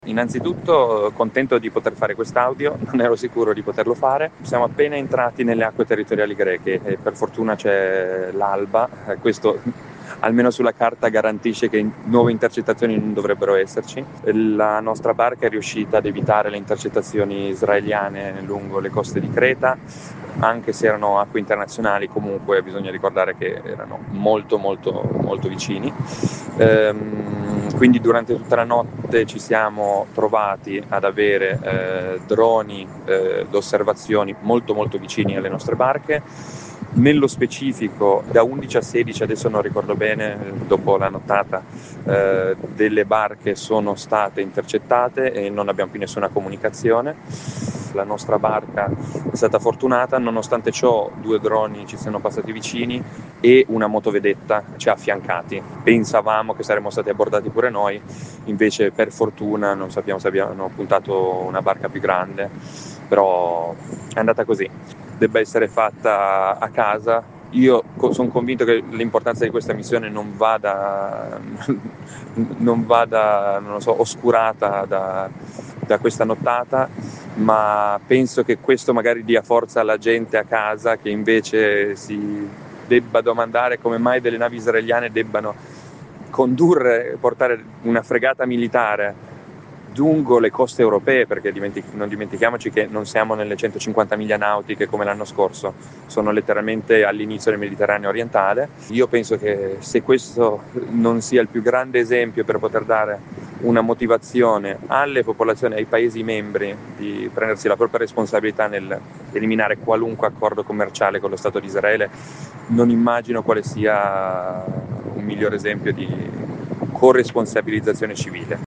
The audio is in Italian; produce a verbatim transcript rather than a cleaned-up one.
Innanzitutto contento di poter fare quest'audio, non ero sicuro di poterlo fare. Siamo appena entrati nelle acque territoriali greche e per fortuna c'è l'alba, questo almeno sulla carta garantisce che nuove intercettazioni non dovrebbero esserci. La nostra barca è riuscita ad evitare le intercettazioni israeliane lungo le coste di Creta, anche se erano acque internazionali, comunque bisogna ricordare che erano molto molto molto vicini. Ehm, quindi durante tutta la notte ci siamo trovati ad avere eh, droni eh, d'osservazioni molto molto vicini alle nostre barche. Nello specifico da undici a sedici, adesso non ricordo bene, dopo la nottata, eh, delle barche sono state intercettate e non abbiamo più nessuna comunicazione. La nostra barca è stata fortunata, nonostante ciò due droni ci siano passati vicini e una motovedetta ci ha affiancati. Pensavamo che saremmo stati abbordati pure noi, invece per fortuna non sappiamo se abbiano puntato una barca più grande, però è andata così. Debba essere fatta a casa. Io sono convinto che l'importanza di questa missione non vada, non vada non lo so, oscurata da, da questa nottata, ma penso che questo magari dia forza alla gente a casa che invece si debba domandare come mai delle navi israeliane debbano condurre, portare una fregata militare lungo le coste europee, perché dimentic- non dimentichiamoci che non siamo nelle centocinquanta miglia nautiche come l'anno scorso, sono letteralmente all'inizio del Mediterraneo orientale. Io penso che se questo non sia il più grande esempio per poter dare una motivazione alle popolazioni, ai Paesi membri di prendersi la propria responsabilità nel eliminare qualunque accordo commerciale con lo Stato di Israele, non immagino quale sia un miglior esempio di corresponsabilizzazione civile.